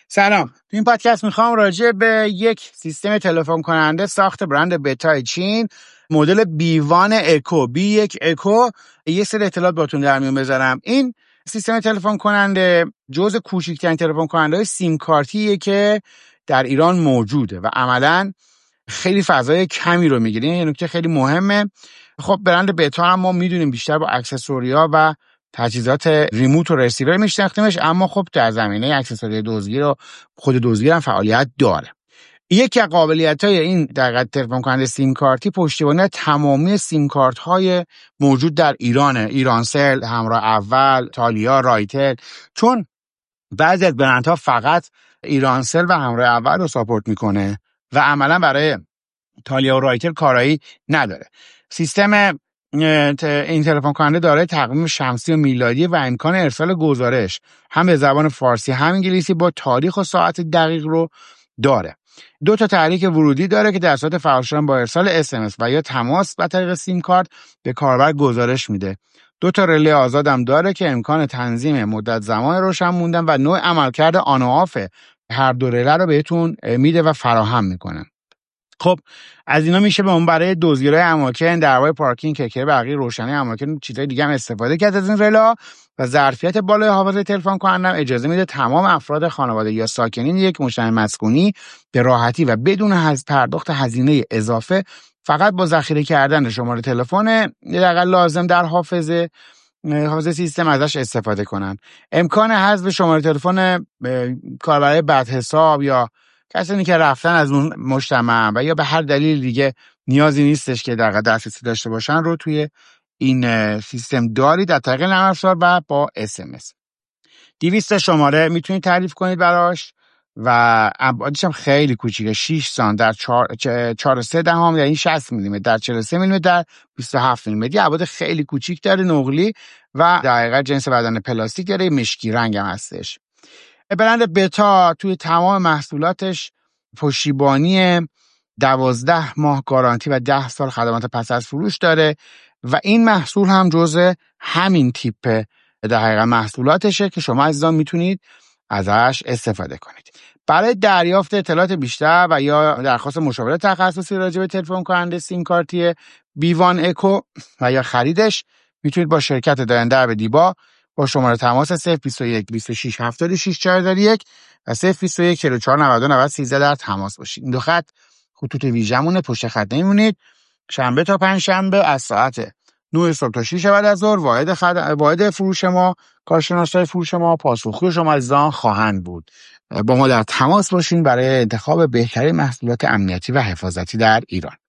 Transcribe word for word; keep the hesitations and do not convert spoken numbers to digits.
سلام. تو این پادکست میخوام راجع به یک سیستم تلفن کننده ساخت برند بتا چین مدل بی وان اکو بی یک اکو یه سری اطلاعات باتون در میون بذارم. این سیستم تلفن کننده جزء کوچکترین تلفن کننده های سیم کارتیه که در ایران موجوده و عملاً خیلی فضای کمی رو میگیره. این نکته خیلی مهمه. خب برند بتا هم ما میدونیم بیشتر با اکسسوریا و تجهیزات ریموت و رسیور میشناختیمش، اما خب در زمینه اکسسوری دزدگیر و خود دزدگیر هم فعالیت داره. یکی از قابلیت‌های این در تلفن کننده سیم کارتی پشتیبانی تمامی سیم کارت های موجود در ایرانه. ایرانسل، همراه اول، تالیا، رایتل. چون بعضی از برندها فقط ایرانسل و همراه اول رو ساپورت میکنه و عملا برای تالیا و رایتل کارایی نداره. سیستم این تلفن کننده دارای تقویم شمسی و میلادی و امکان ارسال گزارش هم به زبان فارسی هم انگلیسی با تاریخ و ساعت دقیق رو داره. دو تا تحریک ورودی داره که در صورت فعال شدن با ارسال اس ام اس و یا تماس با طریق سیم کارت به کاربر گزارش میده. دو تا رله آزاد هم داره که امکان تنظیم مدت زمان روشن موندن و نوع عملکرد آن و آف هر دو رله رو بهتون میده و فراهم میکنه. خب از اینا میشه به اون برای دزدگیرای اماکن، درهای پارکینگ، کیکر برقی، روشنی اماکن، چیزای دیگه هم استفاده کرد از این رلا و ظرفیت بالای حافظه تلفن کننده اجازه میده تمام افراد خانواده یا ساکنین یک مجتمع مسکونی به راحتی و بدون هز پرداخت هزینه اضافه فقط با ذخیره کردن شماره تلفن دقیقاً لازم در حافظه حافظه سیستم ازش استفاده کنن. امکان حذف شماره تلفن کاربرای بد حساب یا کسانی که رفتن از اون مجتمع و یا به هر دلیل دیگه نیازی نیستش که در دسترسی داشته باشن رو توی این سیستم دارید در طریق نرم افزار و با اس ام اس. دویست تا شماره میتونید تعریف کنید براش و ابعادش هم خیلی کوچیکه. شش سانتی در چهار و سه دهم یعنی شصت میلیمتر در چهل و سه میلیمتر در بیست و هفت میلیمتر. ابعاد خیلی کوچیک داره، نقلی و در حقیقت جنس بدن پلاستیک داره، مشکی رنگ هم هستش. برند بتا توی تمام محصولاتش پشتیبانی دوازده ماه گارانتی و ده سال خدمات پس از فروش داره و این محصول هم جزء همین تیپ در حقیقت محصولاتشه که شما عزیزان میتونید ازش استفاده کنید. برای دریافت اطلاعات بیشتر و یا درخواست مشاوره تخصصی راجع به تلفن کننده سیم کارتی بی وان اکو و یا خریدش میتونید با شرکت داینده به دیبا با شماره تماس صفر بیست و یک بیست و شش هفتاد و شش چهار یک و صفر بیست و یک چهل و چهار نود و نود سیزده در تماس باشید. این دو خط خطوط ویژمونه، پشت خط نمیمونید. شنبه تا پنج شنبه از ساعت نه صبح تا شش بعد از ظهر واحد خد... واحد فروش ما، کارشناسای فروش ما پاسخگوی شما عزیزان خواهند بود. با ما در تماس باشین برای انتخاب بهترین محصولات امنیتی و حفاظتی در ایران.